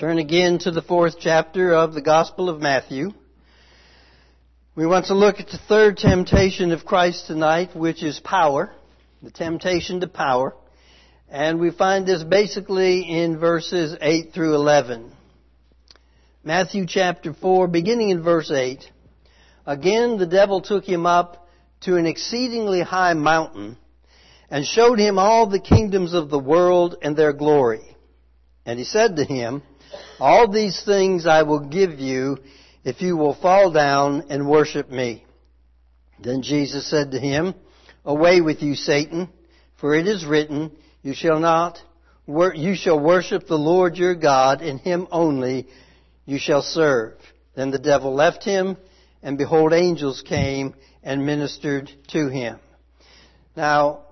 Turn again to the 4th chapter of the Gospel of Matthew. We want to look at the third temptation of Christ tonight, which is power, the temptation to power. And we find this basically in verses 8 through 11. Matthew chapter 4, beginning in verse 8. Again, the devil took him up to an exceedingly high mountain and showed him all the kingdoms of the world and their glory. And he said to him, all these things I will give you if you will fall down and worship me. Then Jesus said to him, away with you, Satan, for it is written, you shall worship the Lord your God, and him only you shall serve. Then the devil left him, and behold, angels came and ministered to him. Now,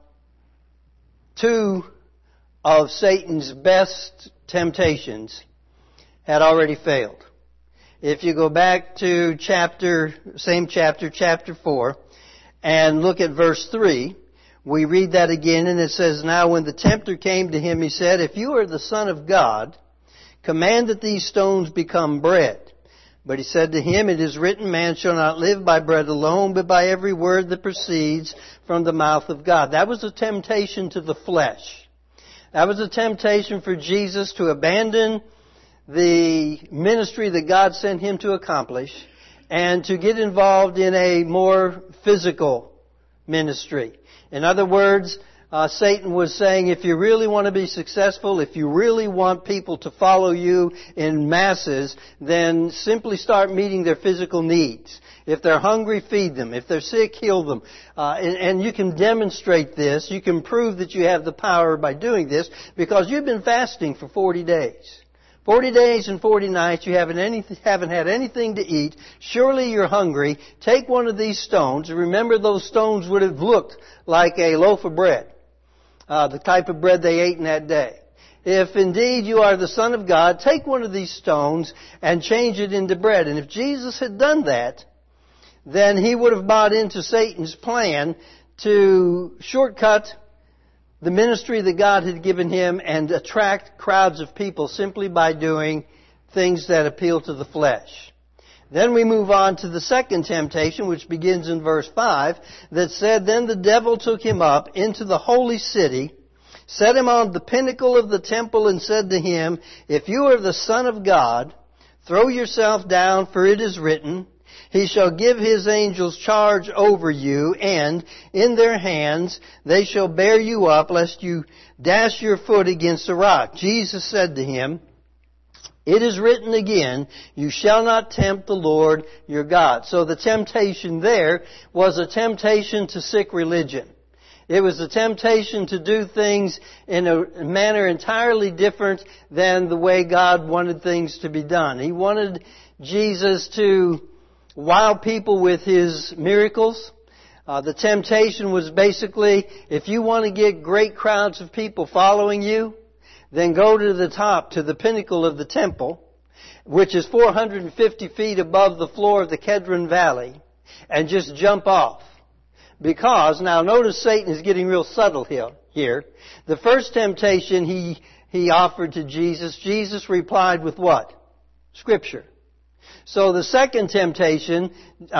two of Satan's best temptations had already failed. If you go back to chapter 4, and look at verse 3, we read that again, and it says, now when the tempter came to him, he said, if you are the Son of God, command that these stones become bread. But he said to him, it is written, man shall not live by bread alone, but by every word that proceeds from the mouth of God. That was a temptation to the flesh. That was a temptation for Jesus to abandon the ministry that God sent him to accomplish and to get involved in a more physical ministry. In other words, Satan was saying, if you really want to be successful, if you really want people to follow you in masses, then simply start meeting their physical needs. If they're hungry, feed them. If they're sick, heal them. And you can demonstrate this. You can prove that you have the power by doing this because you've been fasting for 40 days. 40 days and 40 nights, you haven't had anything to eat. Surely you're hungry. Take one of these stones. Remember, those stones would have looked like a loaf of bread, the type of bread they ate in that day. If indeed you are the Son of God, take one of these stones and change it into bread. And if Jesus had done that, then he would have bought into Satan's plan to shortcut the ministry that God had given him and attract crowds of people simply by doing things that appeal to the flesh. Then we move on to the second temptation, which begins in verse 5, that said, then the devil took him up into the holy city, set him on the pinnacle of the temple, and said to him, if you are the Son of God, throw yourself down, for it is written, he shall give his angels charge over you, and in their hands they shall bear you up, lest you dash your foot against a rock. Jesus said to him, it is written again, you shall not tempt the Lord your God. So the temptation there was a temptation to sick religion. It was a temptation to do things in a manner entirely different than the way God wanted things to be done. He wanted Jesus to wow people with his miracles. The temptation was basically, if you want to get great crowds of people following you, then go to the top, to the pinnacle of the temple, which is 450 feet above the floor of the Kedron Valley, and just jump off. Because, now notice Satan is getting real subtle here. The first temptation he offered to Jesus, Jesus replied with what? Scripture. So the second temptation,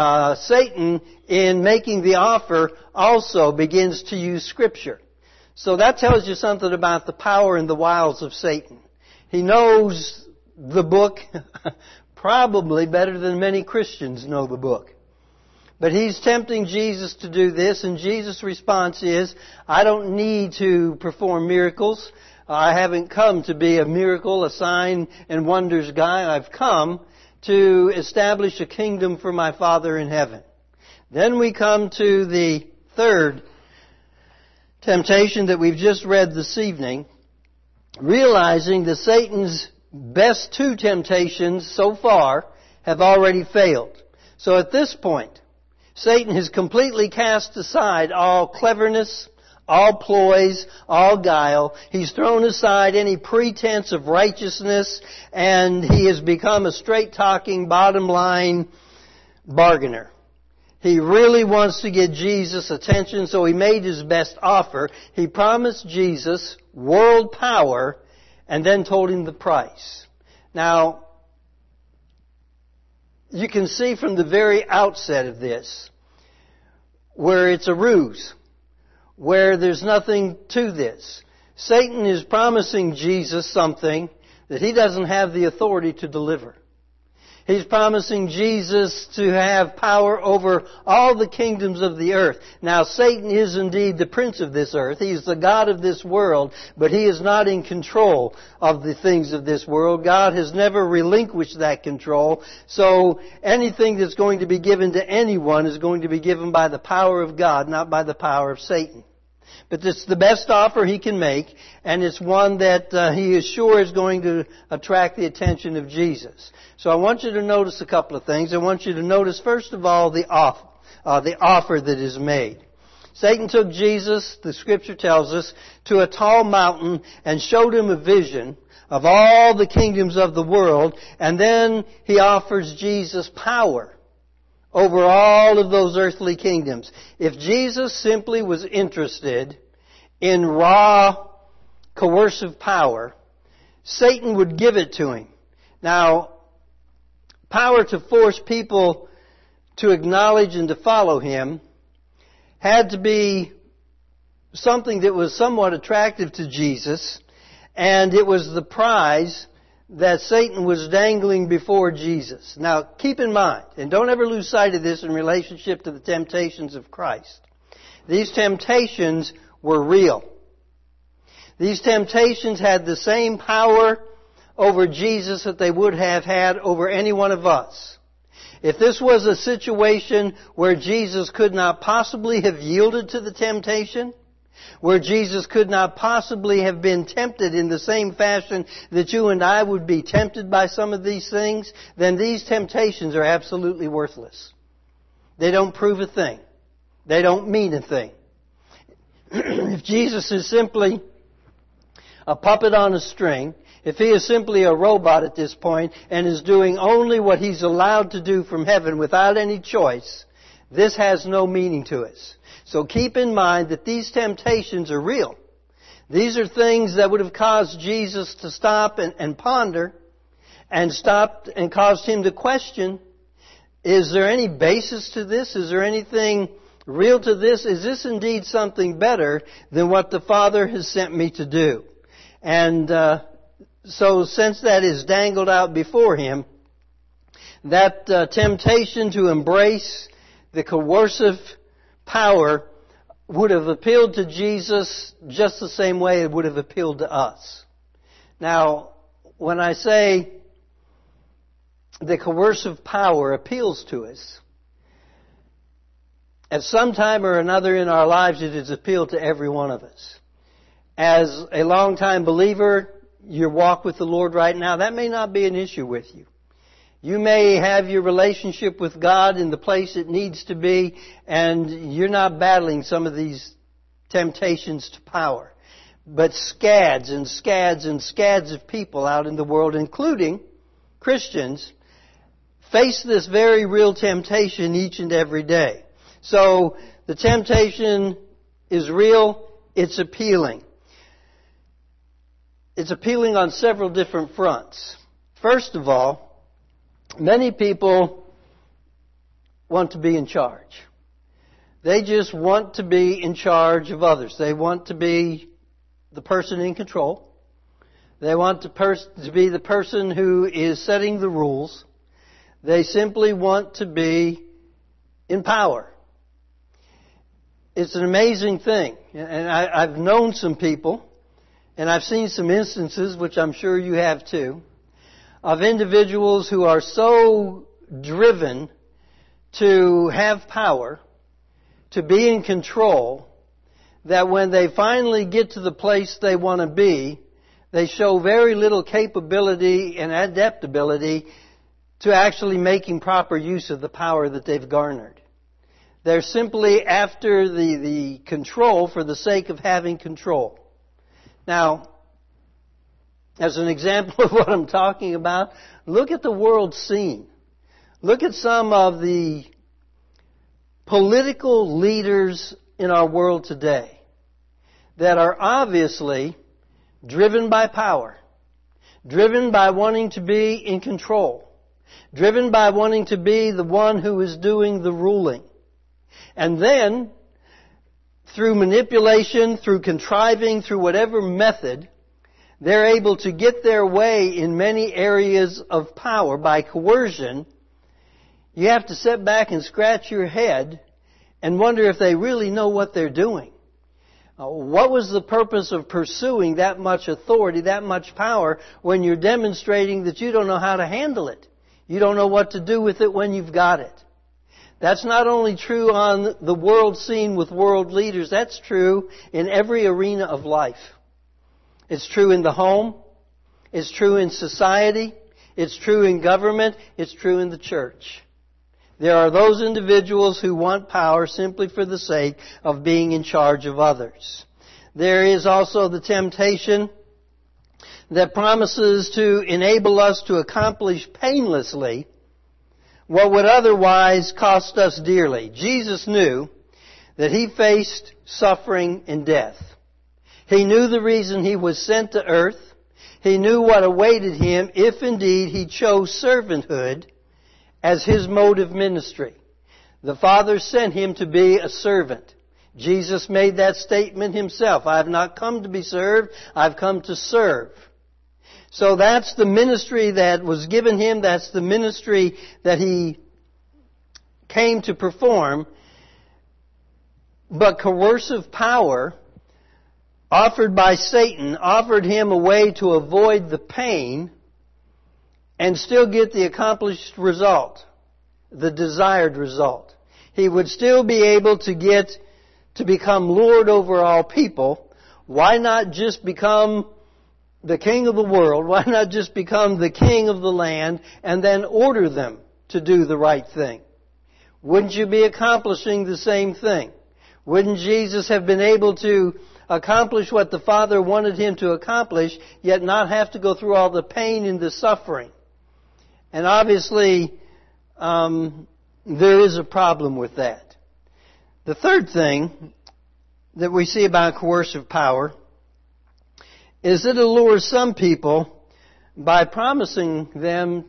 Satan, in making the offer, also begins to use Scripture. So that tells you something about the power and the wiles of Satan. He knows the book probably better than many Christians know the book. But he's tempting Jesus to do this, and Jesus' response is, I don't need to perform miracles. I haven't come to be a miracle, a sign and wonders guy. I've come to establish a kingdom for my Father in heaven. Then we come to the third temptation that we've just read this evening, realizing that Satan's best two temptations so far have already failed. So at this point, Satan has completely cast aside all cleverness, all ploys, all guile. He's thrown aside any pretense of righteousness, and he has become a straight-talking, bottom-line bargainer. He really wants to get Jesus' attention, so he made his best offer. He promised Jesus world power and then told him the price. Now, you can see from the very outset of this where it's a ruse, where there's nothing to this. Satan is promising Jesus something that he doesn't have the authority to deliver. He's promising Jesus to have power over all the kingdoms of the earth. Now, Satan is indeed the prince of this earth. He is the god of this world, but he is not in control of the things of this world. God has never relinquished that control. So anything that's going to be given to anyone is going to be given by the power of God, not by the power of Satan. But it's the best offer he can make, and it's one that he is sure is going to attract the attention of Jesus. So I want you to notice a couple of things. I want you to notice, first of all, the offer that is made. Satan took Jesus, the Scripture tells us, to a tall mountain and showed him a vision of all the kingdoms of the world, and then he offers Jesus power over all of those earthly kingdoms. If Jesus simply was interested in raw, coercive power, Satan would give it to him. Now, power to force people to acknowledge and to follow him had to be something that was somewhat attractive to Jesus, and it was the prize that Satan was dangling before Jesus. Now, keep in mind, and don't ever lose sight of this in relationship to the temptations of Christ. These temptations were real. These temptations had the same power over Jesus that they would have had over any one of us. If this was a situation where Jesus could not possibly have yielded to the temptation, where Jesus could not possibly have been tempted in the same fashion that you and I would be tempted by some of these things, then these temptations are absolutely worthless. They don't prove a thing. They don't mean a thing. If Jesus is simply a puppet on a string, if he is simply a robot at this point and is doing only what he's allowed to do from heaven without any choice, this has no meaning to us. So keep in mind that these temptations are real. These are things that would have caused Jesus to stop and ponder, and stopped and caused him to question, is there any basis to this? Is there anything real to this? Is this indeed something better than what the Father has sent me to do? And so since that is dangled out before him, that temptation to embrace the coercive power would have appealed to Jesus just the same way it would have appealed to us. Now, when I say the coercive power appeals to us, at some time or another in our lives it has appealed to every one of us. As a long-time believer, your walk with the Lord right now, that may not be an issue with you. You may have your relationship with God in the place it needs to be, and you're not battling some of these temptations to power. But scads and scads and scads of people out in the world, including Christians, face this very real temptation each and every day. So the temptation is real, it's appealing. It's appealing on several different fronts. First of all, many people want to be in charge. They just want to be in charge of others. They want to be the person in control. They want to be the person who is setting the rules. They simply want to be in power. It's an amazing thing. And I've known some people, and I've seen some instances, which I'm sure you have too, of individuals who are so driven to have power, to be in control, that when they finally get to the place they want to be, they show very little capability and adaptability to actually making proper use of the power that they've garnered. They're simply after the control for the sake of having control. Now, as an example of what I'm talking about, look at the world scene. Look at some of the political leaders in our world today that are obviously driven by power, driven by wanting to be in control, driven by wanting to be the one who is doing the ruling. And then, through manipulation, through contriving, through whatever method, they're able to get their way in many areas of power by coercion. You have to sit back and scratch your head and wonder if they really know what they're doing. What was the purpose of pursuing that much authority, that much power, when you're demonstrating that you don't know how to handle it? You don't know what to do with it when you've got it. That's not only true on the world scene with world leaders, that's true in every arena of life. It's true in the home, it's true in society, it's true in government, it's true in the church. There are those individuals who want power simply for the sake of being in charge of others. There is also the temptation that promises to enable us to accomplish painlessly what would otherwise cost us dearly. Jesus knew that He faced suffering and death. He knew the reason He was sent to earth. He knew what awaited Him if indeed He chose servanthood as His mode of ministry. The Father sent Him to be a servant. Jesus made that statement Himself. I have not come to be served, I've come to serve. So that's the ministry that was given Him. That's the ministry that He came to perform. But coercive power offered by Satan offered Him a way to avoid the pain and still get the accomplished result, the desired result. He would still be able to become Lord over all people. Why not just become the king of the world? Why not just become the king of the land and then order them to do the right thing? Wouldn't you be accomplishing the same thing? Wouldn't Jesus have been able to accomplish what the Father wanted Him to accomplish, yet not have to go through all the pain and the suffering? And obviously, there is a problem with that. The third thing that we see about coercive power is that it allures some people by promising them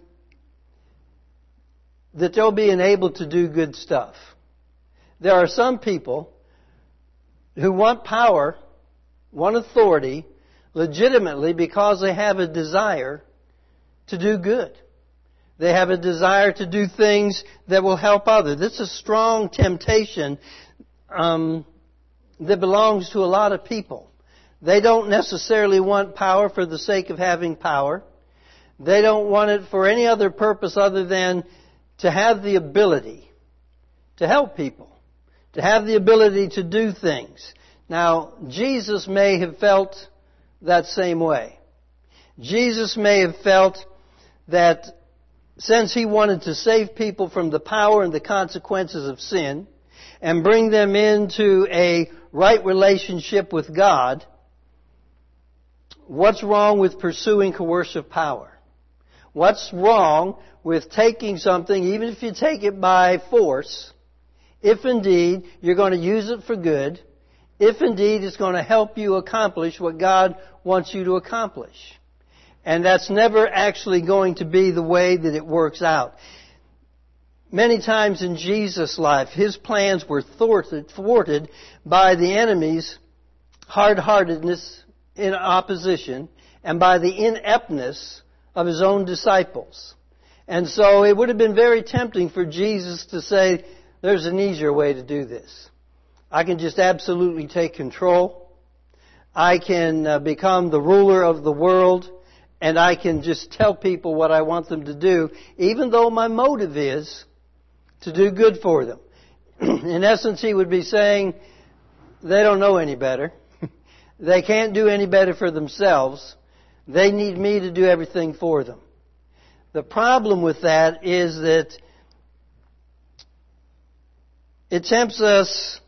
that they'll be enabled to do good stuff. There are some people who want power, want authority, legitimately because they have a desire to do good. They have a desire to do things that will help others. This is a strong temptation that belongs to a lot of people. They don't necessarily want power for the sake of having power. They don't want it for any other purpose other than to have the ability to help people, to have the ability to do things. Now, Jesus may have felt that same way. Jesus may have felt that since He wanted to save people from the power and the consequences of sin and bring them into a right relationship with God, what's wrong with pursuing coercive power? What's wrong with taking something, even if you take it by force, if indeed you're going to use it for good, if indeed it's going to help you accomplish what God wants you to accomplish? And that's never actually going to be the way that it works out. Many times in Jesus' life, His plans were thwarted by the enemy's hard-heartedness in opposition and by the ineptness of His own disciples. And so it would have been very tempting for Jesus to say, there's an easier way to do this. I can just absolutely take control. I can become the ruler of the world. And I can just tell people what I want them to do, even though my motive is to do good for them. In essence, He would be saying, they don't know any better. They can't do any better for themselves. They need me to do everything for them. The problem with that is that it tempts us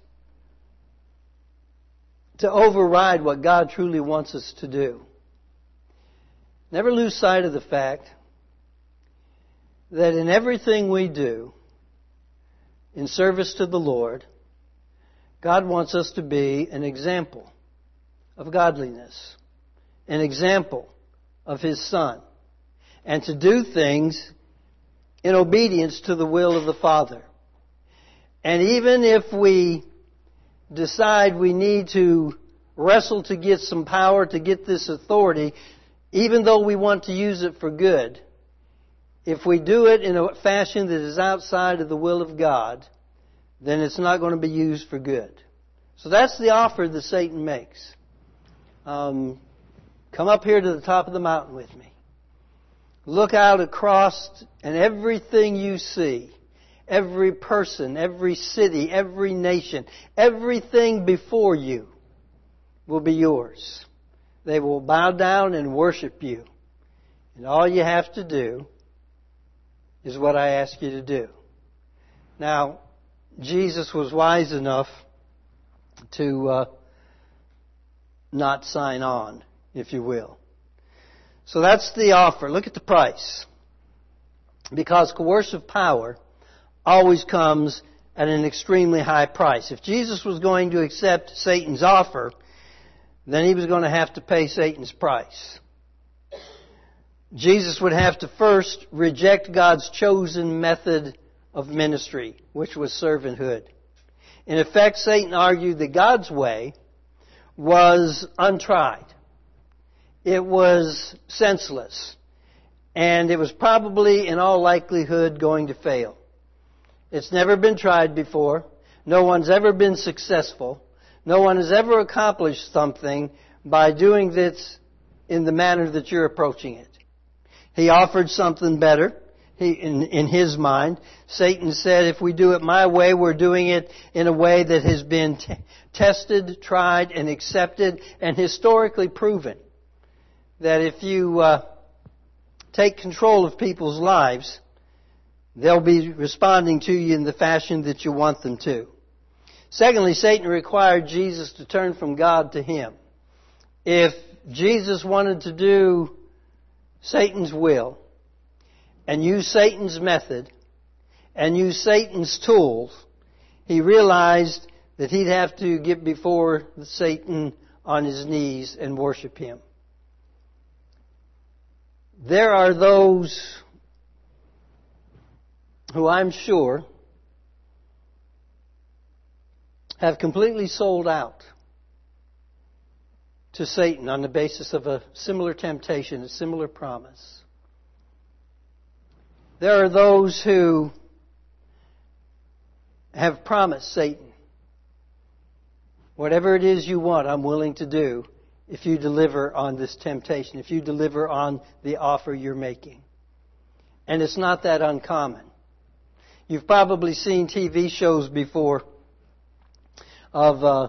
to override what God truly wants us to do. Never lose sight of the fact that in everything we do in service to the Lord, God wants us to be an example of godliness, an example of His Son and to do things in obedience to the will of the Father. And even if we decide we need to wrestle to get some power, to get this authority, even though we want to use it for good, if we do it in a fashion that is outside of the will of God, then it's not going to be used for good. So that's the offer that Satan makes. Come up here to the top of the mountain with me. Look out across, and everything you see, every person, every city, every nation, everything before you will be yours. They will bow down and worship you. And all you have to do is what I ask you to do. Now, Jesus was wise enough to not sign on, if you will. So that's the offer. Look at the price. Because coercive power always comes at an extremely high price. If Jesus was going to accept Satan's offer, then He was going to have to pay Satan's price. Jesus would have to first reject God's chosen method of ministry, which was servanthood. In effect, Satan argued that God's way was untried. It was senseless. And it was probably, in all likelihood, going to fail. It's never been tried before. No one's ever been successful. No one has ever accomplished something by doing this in the manner that you're approaching it. He offered something better. In his mind, Satan said, if we do it my way, we're doing it in a way that has been tested, tried, and accepted, and historically proven. That if you take control of people's lives, they'll be responding to you in the fashion that you want them to. Secondly, Satan required Jesus to turn from God to Him. If Jesus wanted to do Satan's will, and use Satan's method, and use Satan's tools, He realized that He'd have to get before Satan on his knees and worship him. There are those who I'm sure have completely sold out to Satan on the basis of a similar temptation, a similar promise. There are those who have promised Satan, whatever it is you want, I'm willing to do if you deliver on this temptation, if you deliver on the offer you're making. And it's not that uncommon. You've probably seen TV shows before of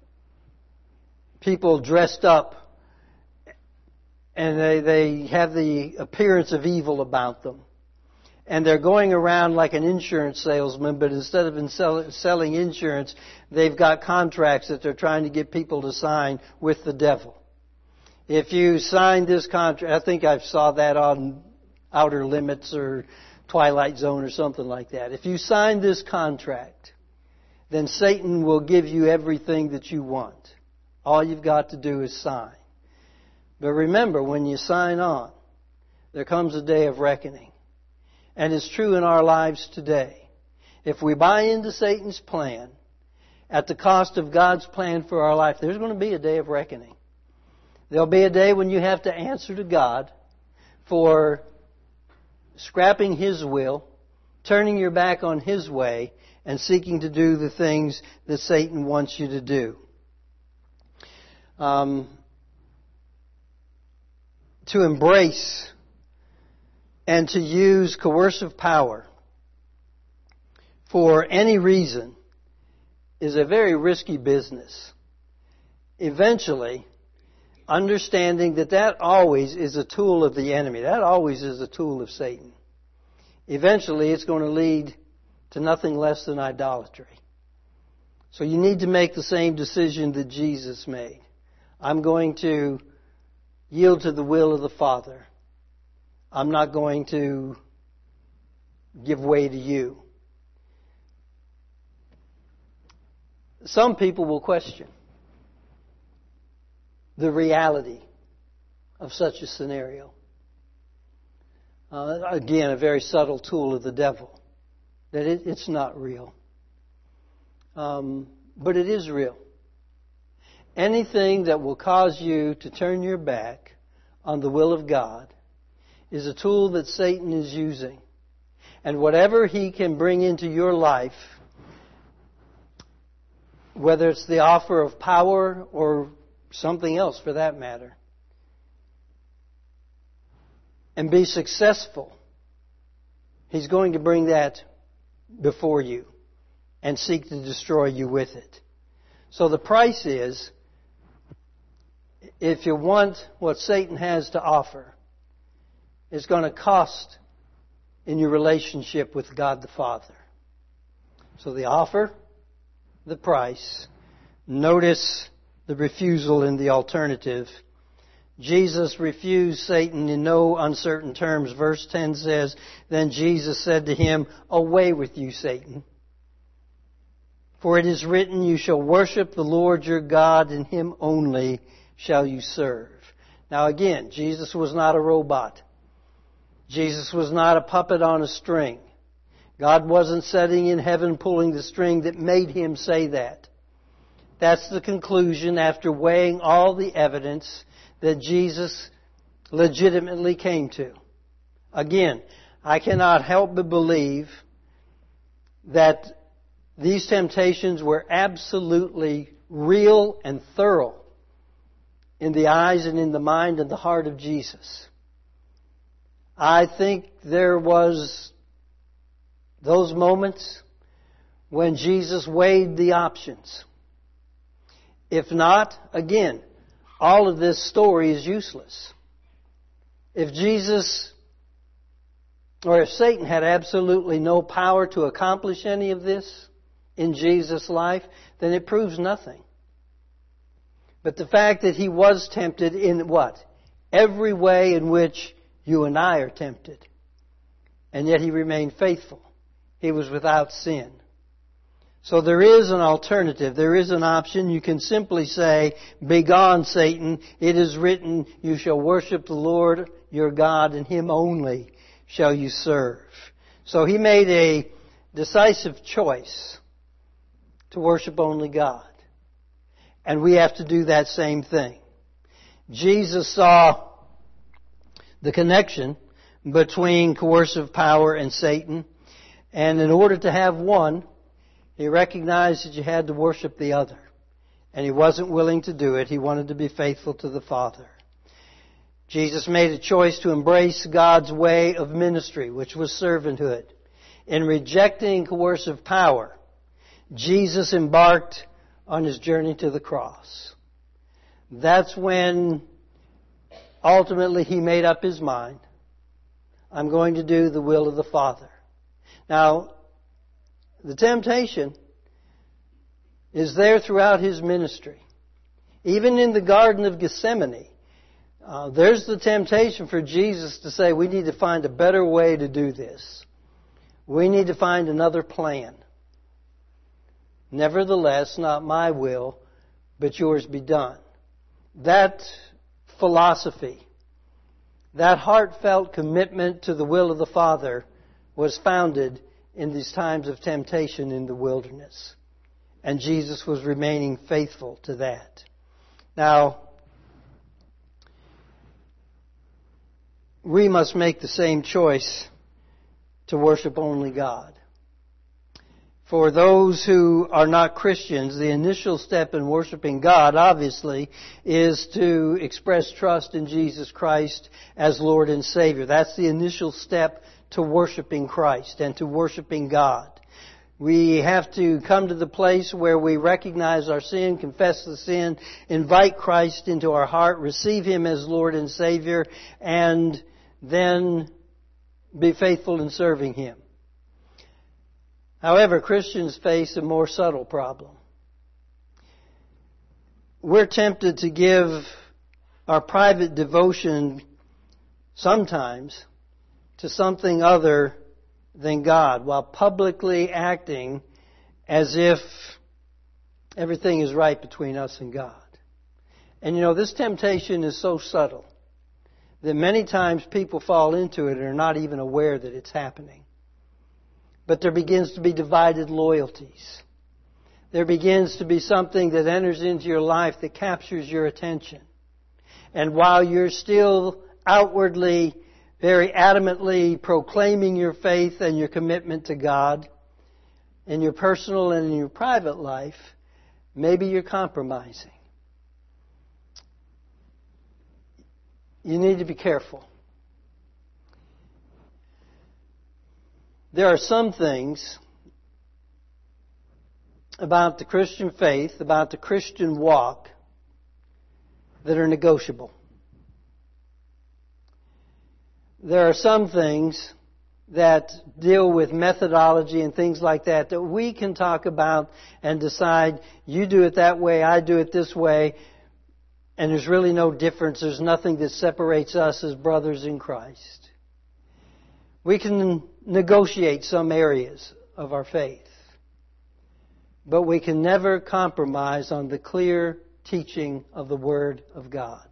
people dressed up and they have the appearance of evil about them. And they're going around like an insurance salesman, but instead of selling insurance, they've got contracts that they're trying to get people to sign with the devil. If you sign this contract, I think I saw that on Outer Limits or Twilight Zone or something like that. If you sign this contract, then Satan will give you everything that you want. All you've got to do is sign. But remember, when you sign on, there comes a day of reckoning. And it's true in our lives today. If we buy into Satan's plan at the cost of God's plan for our life, there's going to be a day of reckoning. There'll be a day when you have to answer to God for scrapping His will, turning your back on His way, and seeking to do the things that Satan wants you to do. To embrace and to use coercive power for any reason is a very risky business. Eventually, understanding that always is a tool of the enemy, that always is a tool of Satan. Eventually, it's going to lead to nothing less than idolatry. So you need to make the same decision that Jesus made. I'm going to yield to the will of the Father. I'm not going to give way to you. Some people will question the reality of such a scenario. Again, a very subtle tool of the devil. That it's not real. But it is real. Anything that will cause you to turn your back on the will of God is a tool that Satan is using. And whatever he can bring into your life, whether it's the offer of power or something else for that matter, and be successful, he's going to bring that before you and seek to destroy you with it. So the price is, if you want what Satan has to offer, it's going to cost in your relationship with God the Father. So the offer, the price. Notice the refusal in the alternative. Jesus refused Satan in no uncertain terms. Verse 10 says, "Then Jesus said to him, 'Away with you, Satan. For it is written, you shall worship the Lord your God, and Him only shall you serve.'" Now again, Jesus was not a robot. Jesus was not a puppet on a string. God wasn't sitting in heaven pulling the string that made Him say that. That's the conclusion after weighing all the evidence that Jesus legitimately came to. Again, I cannot help but believe that these temptations were absolutely real and thorough in the eyes and in the mind and the heart of Jesus. I think there was those moments when Jesus weighed the options. If not, again, all of this story is useless. If Jesus, or if Satan had absolutely no power to accomplish any of this in Jesus' life, then it proves nothing. But the fact that he was tempted in what? Every way in which you and I are tempted. And yet he remained faithful. He was without sin. So there is an alternative. There is an option. You can simply say, "Begone, Satan. It is written, you shall worship the Lord your God, and Him only shall you serve." So he made a decisive choice to worship only God. And we have to do that same thing. Jesus saw the connection between coercive power and Satan. And in order to have one, He recognized that you had to worship the other. And He wasn't willing to do it. He wanted to be faithful to the Father. Jesus made a choice to embrace God's way of ministry, which was servanthood. In rejecting coercive power, Jesus embarked on His journey to the cross. That's when ultimately He made up His mind. I'm going to do the will of the Father. Now, the temptation is there throughout His ministry. Even in the Garden of Gethsemane, there's the temptation for Jesus to say, we need to find a better way to do this. We need to find another plan. Nevertheless, not my will, but yours be done. That philosophy, that heartfelt commitment to the will of the Father was founded in these times of temptation in the wilderness. And Jesus was remaining faithful to that. Now, we must make the same choice to worship only God. For those who are not Christians, the initial step in worshiping God, obviously, is to express trust in Jesus Christ as Lord and Savior. That's the initial step to worshiping Christ and to worshiping God. We have to come to the place where we recognize our sin, confess the sin, invite Christ into our heart, receive Him as Lord and Savior, and then be faithful in serving Him. However, Christians face a more subtle problem. We're tempted to give our private devotion sometimes to something other than God, while publicly acting as if everything is right between us and God. And you know, this temptation is so subtle. that many times people fall into it and are not even aware that it's happening. But there begins to be divided loyalties. There begins to be something that enters into your life that captures your attention. And while you're still outwardly, very adamantly proclaiming your faith and your commitment to God, in your personal and in your private life, maybe you're compromising. You need to be careful. There are some things about the Christian faith, about the Christian walk, that are negotiable. There are some things that deal with methodology and things like that we can talk about and decide, you do it that way, I do it this way, and there's really no difference. There's nothing that separates us as brothers in Christ. We can negotiate some areas of our faith, but we can never compromise on the clear teaching of the Word of God.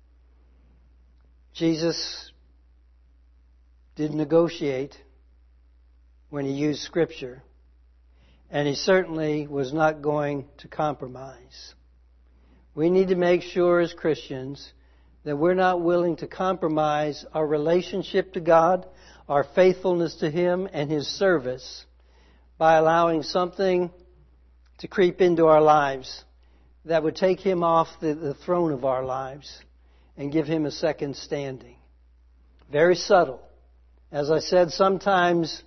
Jesus did negotiate when He used Scripture, and He certainly was not going to compromise. We need to make sure as Christians that we're not willing to compromise our relationship to God, our faithfulness to Him, and His service by allowing something to creep into our lives that would take Him off the throne of our lives and give Him a second standing. Very subtle. As I said, sometimes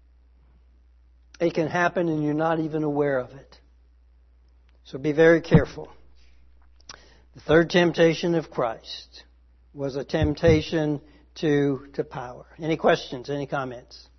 it can happen and you're not even aware of it. So be very careful. The third temptation of Christ was a temptation to power. Any questions? Any comments?